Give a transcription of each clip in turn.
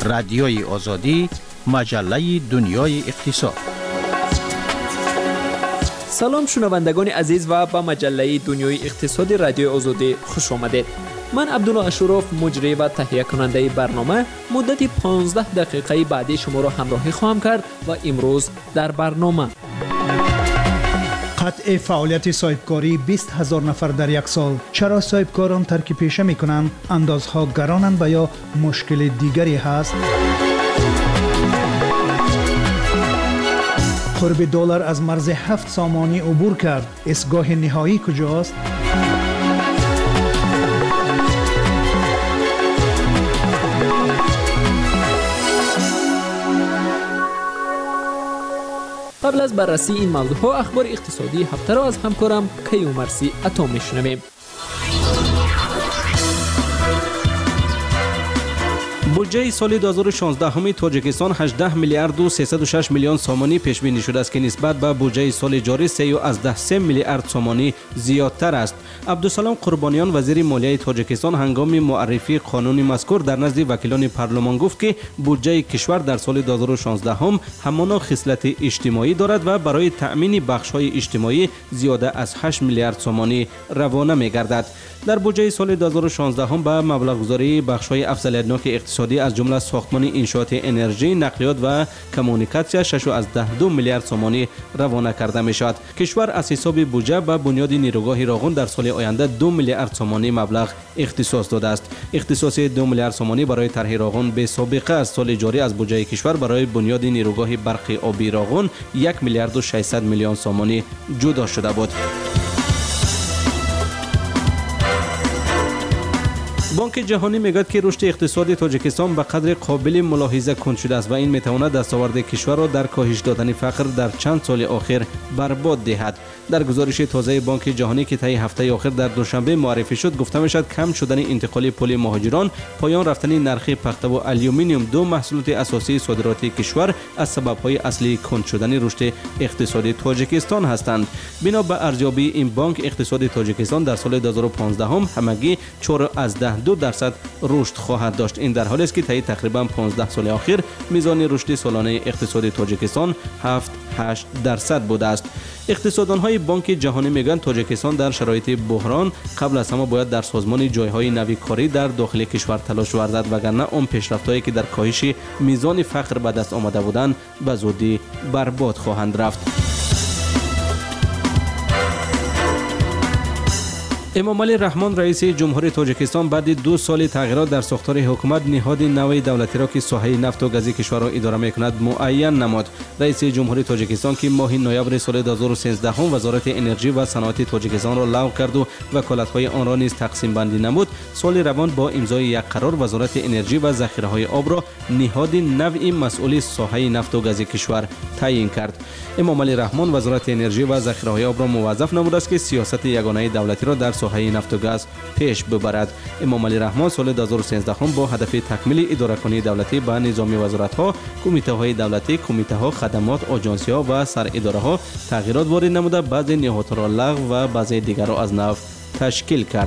رادیوی آزادی، مجله دنیای اقتصاد. سلام شنوندگان عزیز و به مجله دنیای اقتصاد رادیوی آزادی خوش آمدید. من عبدالله اشرف مجری و تهیه کننده برنامه مدت 15 دقیقه بعدی شما را همراهی خواهم کرد و امروز در برنامه قطع فعالیت صاحبکاری 20,000 نفر در یک سال. چرا صاحبکاران ترک پیشه میکنند؟ اندازها گرانند و یا مشکل دیگری هست؟ قرب دلار از مرز 7 سامانی عبور کرد. ایستگاه نهایی کجاست؟ قبل از بررسی این موضوعها اخبار اقتصادی هفته را از همکارم کیومرثی عطا میشنویم. بودجه سال 2016 همی تاجیکستان 18 میلیارد و 306 میلیون سومانی پیش بینی شده است که نسبت به بودجه سال جاری 3 میلیارد سومانی زیادتر است. عبدالسلام قربانیان وزیر مالیه تاجیکستان هنگام معرفی قانون مذکور در نزد وکیلان پارلمان گفت که بودجه کشور در سال 2016 هم همان خصلت اجتماعی دارد و برای تأمین بخش‌های اجتماعی زیاده از 8 میلیارد سومانی روانه می‌گردد. در بودجه سال 2016 هم به مبلغ گذاری بخش‌های افضلیت‌ناک اقتصادی از جمله ساختمان انشاءات انرژی، نقلیات و کمونیکاسیون 6.2 میلیارد سومانی روانه کرده می‌شود. کشور از حساب بودجه به بنیاد نیروگاه راغون در سال آینده 2 میلیارد سومانی مبلغ اختصاص داده است. اختصاص 2 میلیارد سومانی برای طرح راغون به سابقه از سال جاری از بودجه کشور برای بنیاد نیروگاه برق آبی راغون 1 میلیارد و 600 میلیون سومانی جدا شده بود. بانک جهانی میگوید که رشد اقتصادی تاجیکستان به قدر قابل ملاحظه کند شده است و این میتواند دستاورد کشور را در کاهش دادن فقر در چند سال آخر برباد دهد. در گزارش تازه بانک جهانی که طی هفته آخر در دوشنبه معرفی شد گفته میشد کم شدن انتقال پول مهاجران، پایان رفتن نرخ پخته و آلومینیوم، دو محصولات اساسی صادراتی کشور از سبب‌های اصلی کند شدن رشد اقتصادی تاجیکستان هستند. بنا به ارزیابی این بانک اقتصاد تاجیکستان در سال 2015 هم همگی 4.2% رشد خواهد داشت. این در حالی است که طی تقریبا 15 سال اخیر میزان رشد سالانه اقتصاد تاجیکستان 7-8% بوده است. اقتصاددان‌های بانک جهانی میگن تاجیکستان در شرایط بحران قبل از همه باید در سازمان جایهای نوی کاری در داخل کشور تلاش ورزد وگرنه اون پیشرفت‌هایی که در کاهش میزان فقر به دست آمده بودند به زودی برباد خواهند رفت. امامعلی رحمان رئیس جمهوری تاجیکستان بعد 2 سال تغییرات در ساختار حکومت نهاد نوی دولتی را که ساحه نفت و گاز کشور را اداره می‌کند معین نمود. رئیس جمهوری تاجیکستان که ماه نوامبر سال 2013 هم وزارت انرژی و صنعت تاجیکستان را لغو کرد و وکالت‌های آن را نیز تقسیم بندی نمود، سال روان با امضای یک قرار وزارت انرژی و ذخیره‌های آب را نهاد نوی مسئول ساحه نفت و گاز کشور تعیین کرد. امامعلی رحمان وزارت انرژی و ذخیره‌های آب را موظف نموده است که سیاست یگانه دولتی را در ساحه نفت و گاز پیش ببرد. امامعلی رحمان سال 2013 هم با هدف تکمیل اداره‌کنی دولتی به نظام وزارت‌ها، کمیته‌های دولتی، کمیته‌ها، خدمات، آژانس‌ها و سراداره‌ها تغییرات وارد نموده بعضی نهادها را لغو و بعضی دیگر را از نو تشکیل کرد.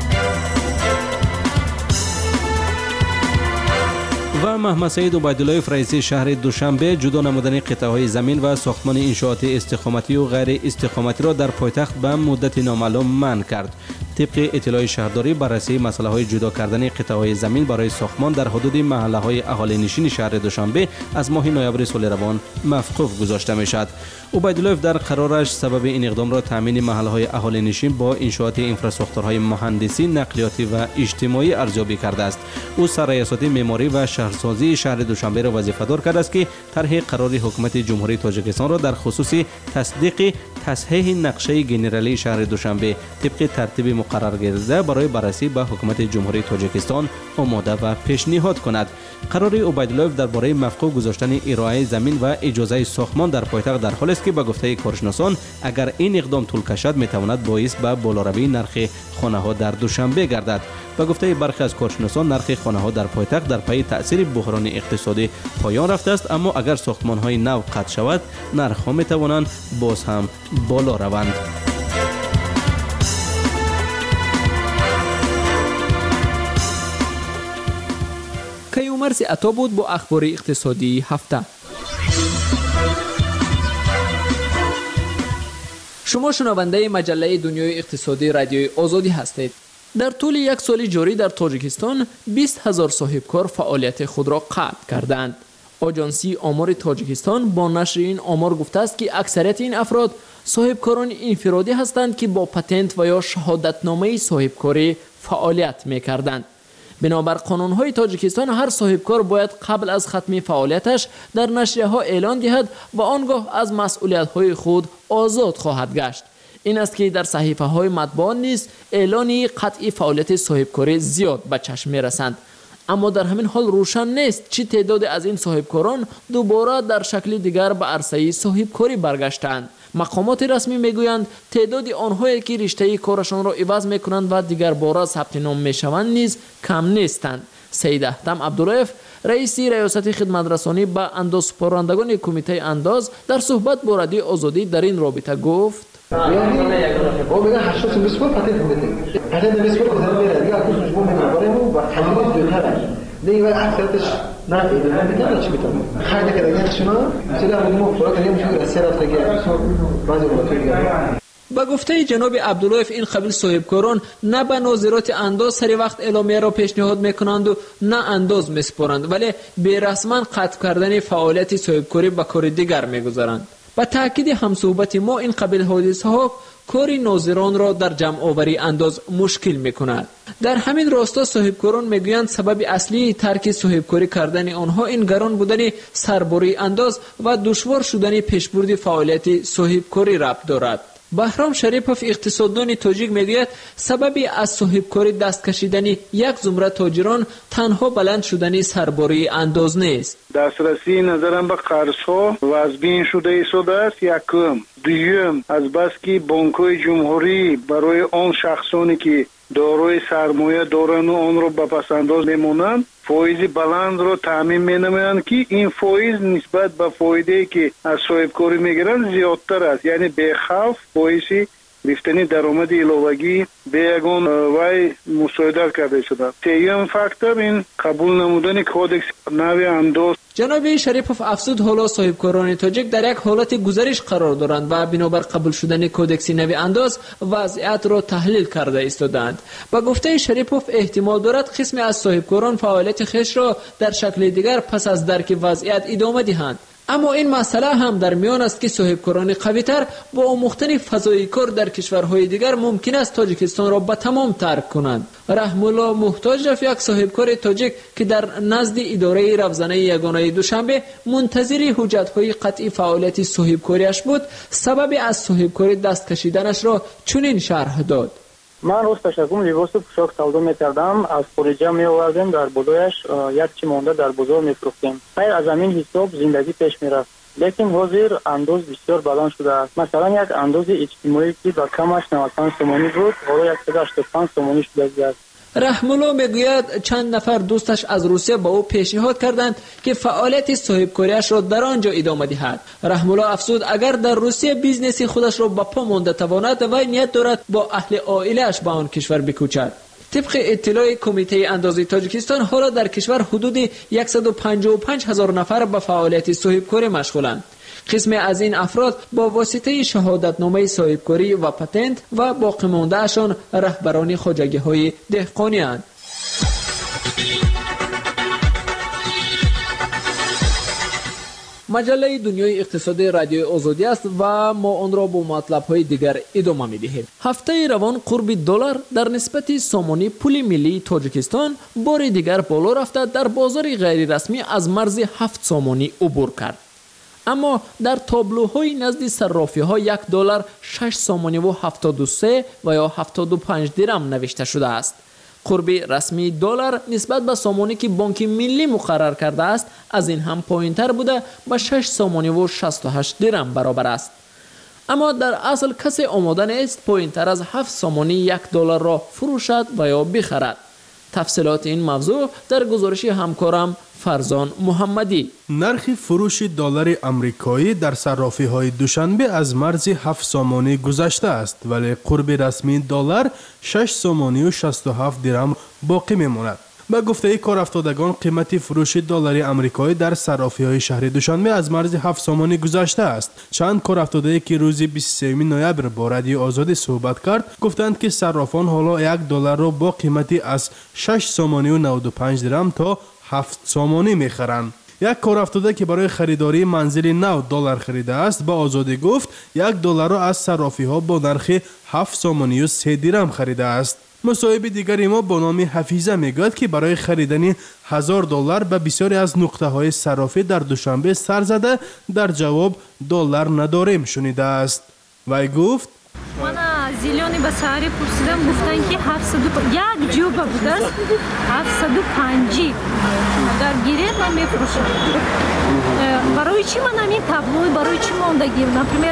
و محمد سعید عبیدالله رئیس شهر دوشنبه جدا نمودن قطعه‌های زمین و ساختمان انشاءات استقامتی و غیر استقامتی را در پایتخت به مدت نامعلوم منع کرد. طبق اطلاع شهرداری بررسی مسئله‌های جدا کردن قطعه‌های زمین برای ساختمان در حدود محله‌های اهالی نشین شهر دوشنبه از ماه نوامبر سال روان موقوف گذاشته می‌شد. عبیدالله در قرارش سبب این اقدام را تامین محله‌های اهالی نشین با انشاءات انفراستراکچورهای مهندسی، نقلیاتی و اجتماعی ارزیابی کرده است. او سرریاست معماری و شهرسازی شهر دوشنبه را وظیفه‌دار کرده است که طرح قرار حکومت جمهوری تاجیکستان را در خصوص تصدیق تصحیح نقشه گنرالی شهر دوشنبه طبق ترتیب مقرر گردیده برای بررسی به حکومت جمهوری تاجیکستان آماده و پیشنهاد کند. قرار عبیدالله درباره موقوف گذاشتن ارائه زمین و اجازه ساختمان در پایتخت در حالی است که به گفته کارشناسان اگر این اقدام طول کشد میتواند باعث به بالاروی نرخ خانه‌ها در دوشنبه گردد. به گفته برخی از کارشناسان نرخ خانه‌ها در پایتخت در پی تأثیر بحران اقتصادی پایان رفته است، اما اگر ساختمان‌های نو قطع شود نرخ‌ها میتوانند باز هم بالا روند. کیامرس عطا بود با اخبار اقتصادی هفته. شما شنونده مجله دنیای اقتصادی رادیوی آزادی هستید. در طول یک سال جاری در تاجیکستان 20,000 صاحبکار فعالیت خود را قطع کردند. آژانسی آمار تاجیکستان با نشر این آمار گفته است که اکثریت این افراد صاحبکاران انفرادی هستند که با پتنت و یا شهادتنامه صاحبکاری فعالیت می‌کردند. بنابر قانون‌های تاجیکستان هر صاحبکار باید قبل از ختم فعالیتش در نشریه‌ها اعلان دهد و آنگاه از مسئولیت‌های خود آزاد خواهد گشت. این است که در صحیفه‌های مطبوعات نیز اعلانی قطعی فعالیت صاحبکاری زیاد به چشم می‌رسند. اما در همین حال روشن نیست چه تعداد از این صاحبکاران دوباره در شکل دیگر به عرصه صاحبکاری برگشتند. مقامات رسمی میگویند تعداد آنهایی که رشته کارشان را عوض میکنند و دیگر بار ثبت نام میشوند نیز کم نیستند. سید احتم عبداللهیف رئیس ریاست خدمترسانی به اندازسپارندگان کمیته انداز در صحبت با رادیو آزادی در این رابطه گفت: با گفته جناب عبداللهیف این قبیل صاحبکاران نه به ناظرات انداز سری وقت اعلامیه را پیشنهاد میکنند و نه انداز میسپارند، ولی بی‌رسما قطع کردن فعالیت صاحبکاری به کار دیگر میگذارند. با تاکید همصحبت ما این قبیل حادثه ها کاری ناظران را در جمع آوری انداز مشکل میکند. در همین راستا صاحبکاران میگویند سبب اصلی ترک صاحبکاری کردن آنها این گران بودن سرباری انداز و دشوار شدن پیشبرد فعالیت صاحبکاری ربط دارد. بهرام شریپوف اقتصاددان تاجیک میگوید سببی از صاحبکاری دست کشیدن یک زمره تاجران تنها بلند شدن سرباری انداز نیست. دسترسی نظرم به قرضها وضبین شده ایستاده است. یکم دوم از بس که بانک‌های جمهوری برای آن شخصانی که دارای سرمایه دارند و آن را به پس‌انداز میمانند فایز بلند را تامین می‌نمایند که این فایز نسبت به فایده‌ای که از صاحبکاری میگیرند زیادتر است، یعنی به خوف فایزی گرفتن درآمد علاوه‌ای به یگان وای مساعده کرده شده. سوم فاکتور این قبول نمودن کودکس نوی انداز. جناب شریپوف افزود حالا صاحبکاران تاجیک در یک حالت گزارش قرار دارند و بنابر قبول شدن کودکس نوی انداز وضعیت را تحلیل کرده ایستادند. با گفته شریپوف احتمال دارد قسمی از صاحبکاران فعالیت خویش را در شکل دیگر پس از درک وضعیت ادامه دهند. اما این مسئله هم در میان است که صاحبکاران قوی‌تر با آموختن فضای کار در کشورهای دیگر ممکن است تاجیکستان را به تمام ترک کنند. رحم الله محتاج رفت یک صاحبکار تاجیک که در نزد اداره روزانه یگانه دوشنبه منتظر حجت‌های قطعی فعالیت صاحبکاریش بود، سبب از صاحبکاری دست کشیدنش را چنین شرح داد: من روز تشکم لباس پوشاک سودا می‌کردم، از خارج می‌آوردیم، در بودایش یک چی مانده در بازار می‌فروختیم. خیر از همین حساب زندگی پیش می‌رفت. لیکن حاضر انداز بسیار بلند شده است. مثلا یک انداز اجتماعی که با کمش 95 تومانی بود حالا 185 تومانی شده است. رحم الله میگوید چند نفر دوستش از روسیه با او پیشنهاد کردند که فعالیت صاحبکاریش را در آنجا ادامه دهد. رحم الله افزود اگر در روسیه بیزنس خودش را با پا مانده تواند و نیت دارد با اهل عائله‌اش به آن کشور بکوچد. طبق اطلاع کمیته اندازه تاجیکستان حالا در کشور حدود 155,000 نفر به فعالیت صاحبکاری مشغولند. قسم از این افراد با واسطه شهادتنامه صاحبکاری و پتنت و باقی مانده اشان رهبران خواجگی‌های دهقانی اند. مجله دنیای اقتصادی رادیو آزادی است و ما آن را با مطلب‌های دیگر ادامه می‌دهیم. هفته روان قرب دلار در نسبت سامانی پول ملی تاجیکستان بار دیگر بالا رفته در بازار غیر رسمی از مرز 7 سامانی عبور کرد. اما در تابلوهای نزد صرافی‌ها $1 6 سامانی و 73 و یا 75 درم نوشته شده است. قرب رسمی دلار نسبت به سامانی که بانک ملی مقرر کرده است از این هم پایین‌تر بوده به 6 سامانی و 68 درم برابر است. اما در اصل کسی آماده نیست پایین‌تر از 7 سامانی $1 را فروشد و یا بخرد. تفصیلات این موضوع در گزارش همکارم فرزان محمدی. نرخ فروش دلار آمریکایی در صرافی‌های دوشنبه از مرز 7 سامانی گذشته است ولی قرب رسمی دلار 6 سامانی و 67 درم باقی میماند. به گفته کارافتادگان قیمت فروش دلار آمریکایی در صرافی‌های شهر دوشنبه از مرز 7 سامانی گذشته است. چند کارافتاده که روز 23 نوامبر با رادیو آزادی صحبت کرد گفتند که صرافان حالا یک دلار را با قیمتی از 6 سامانی و 95 درم تا 7 سامانی می‌خرند. یک کارافتاده که برای خریداری منزل نو دلار خریده است با آزادی گفت یک دلار را از صرافی‌ها با نرخ 7 سامانی و 3 درم خریده است. مصاحب دیگری ما با نام حفیظه میگوید که برای خریدن 1000 دلار به بسیاری از نقطه‌های صرافی در دوشنبه سر زده در جواب دلار نداریم شنیده است. وی گفت من زیلیانی به ساری پرسیدم گفتن که 701 جوبه بوده است 750 در گیره من میفروشم. برای چی من همین تابلوی برای چی ماندگی نپریمیر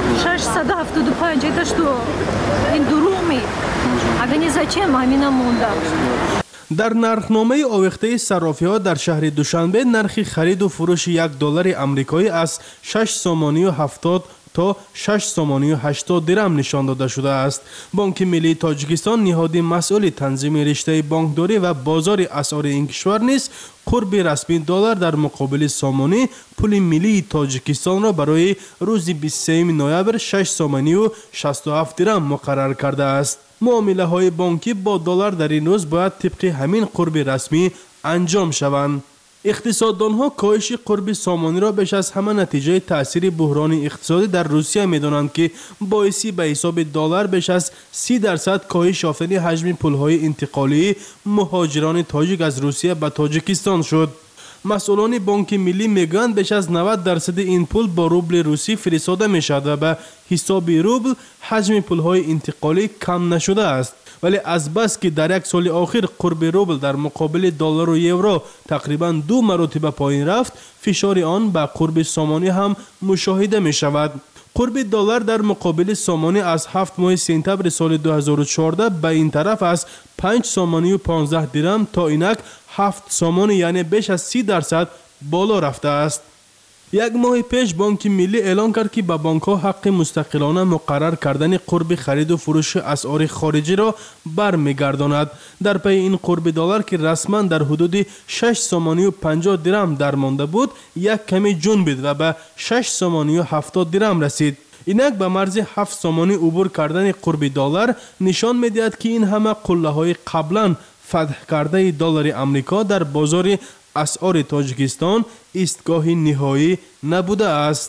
675 داشت این درومی اگر زچم همین مونده. در نرخنامه آویخته صرافی‌ها در شهر دوشنبه نرخ خرید و فروش یک دلار آمریکایی از 6 سامانی و 70 تا 6 سامانی و 80 درم نشان داده شده است. بانک ملی تاجیکستان نهاد مسئول تنظیم رشته بانکداری و بازار اسعار این کشور نیز قرب رسمی دلار در مقابل سامانی پول ملی تاجیکستان را برای روز 23 نوامبر 6 سامانی و 67 درم مقرر کرده است. معامله های بانکی با دلار در این روز باید طبق همین قرب رسمی انجام شوند. اقتصاددان ها کاهش قرب سامانی را بیش از همه نتیجه تاثیر بحران اقتصادی در روسیه می‌دانند که باعثی به حساب دلار بیش از 30% کاهش یافتن حجم پول‌های انتقالی مهاجران تاجیک از روسیه به تاجیکستان شد. مسئولان بانک ملی میگویند بیش از 90% این پول با روبل روسی فرستاده میشد و به حساب روبل حجم پول‌های انتقالی کم نشده است. ولی از بس که در یک سال آخر قرب روبل در مقابل دلار و یورو تقریبا 2 مرتبه پایین رفت، فشار آن به قرب سامانی هم مشاهده می شود. قرب دلار در مقابل سامانی از 7 ماه سپتامبر سال 2014 به این طرف از 5 سامانی و 15 درم تا اینک 7 سامانی یعنی بیش از 30% بالا رفته است. یک ماه پیش بانک ملی اعلان کرد که به بانک‌ها حق مستقلانه مقرر کردن قرب خرید و فروش اسعار خارجی را برمیگرداند. در پی این قرب دلار که رسما در حدود 6 سامانی و 50 درم درمانده بود، یک کمی جنبید و به 6 سامانی و 70 درم رسید. اینک به مرز 7 سامانی عبور کردن قرب دلار نشان می‌دهد که این همه قله‌های قبلا فتح کرده دلار آمریکا در بازار اسعار تاجیکستان ایستگاه نهایی نبوده است.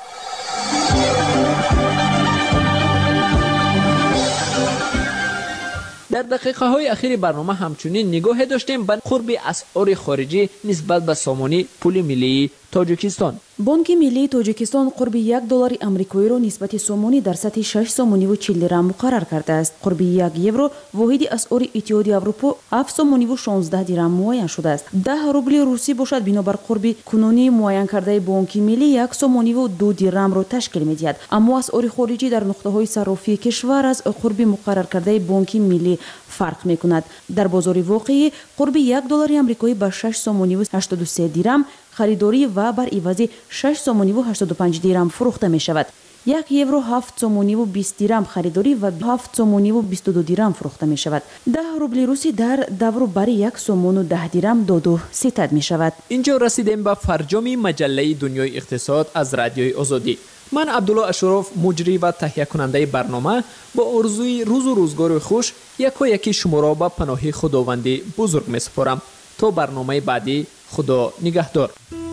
در دقیقه های اخیر برنامه همچنین نگاه داشتیم به قرب اسعار خارجی نسبت به سامانی پول ملی تاجیکستان. بانک ملی تاجیکستان قرب 1 دلار آمریکایی را نسبت سامانی در سطح 6 سامانی و 40 درم مقرر کرده است. قرب 1 یورو واحد اسعار اتحادیه اروپا 7 سامانی و 16 درم معین شده است. 10 روبل روسی باشد بنابر قرب کنونی معین کرده بانک ملی 1 سامانی و 2 درم را تشکیل می‌دهد. اما اسعار خارجی در نقطه‌های صرافی کشور از قرب مقرر کرده بانک ملی فرق می‌کند. در بازار واقعی قرب 1 دلار آمریکایی به 6 سامانی و 83 درم خریداری و بر عوض 6 سامانی و 85 درم فروخته می شود. 1 یورو 7 سامانی و 20 درم خریداری و 7 سامانی و 22 درم فروخته می شود. 10 روبل روسی در دورو بر 1 سامان و 10 درم دادو ستد می شود. اینجا رسیدیم به فرجام مجله دنیای اقتصاد از رادیوی آزادی. من عبدالله اشرف مجری و تهیه کننده برنامه با آرزوی روز و روزگار خوش یکی شما را به پناه خداوند بزرگ می سپارم. تا برنامه بعدی خدا نگهدار.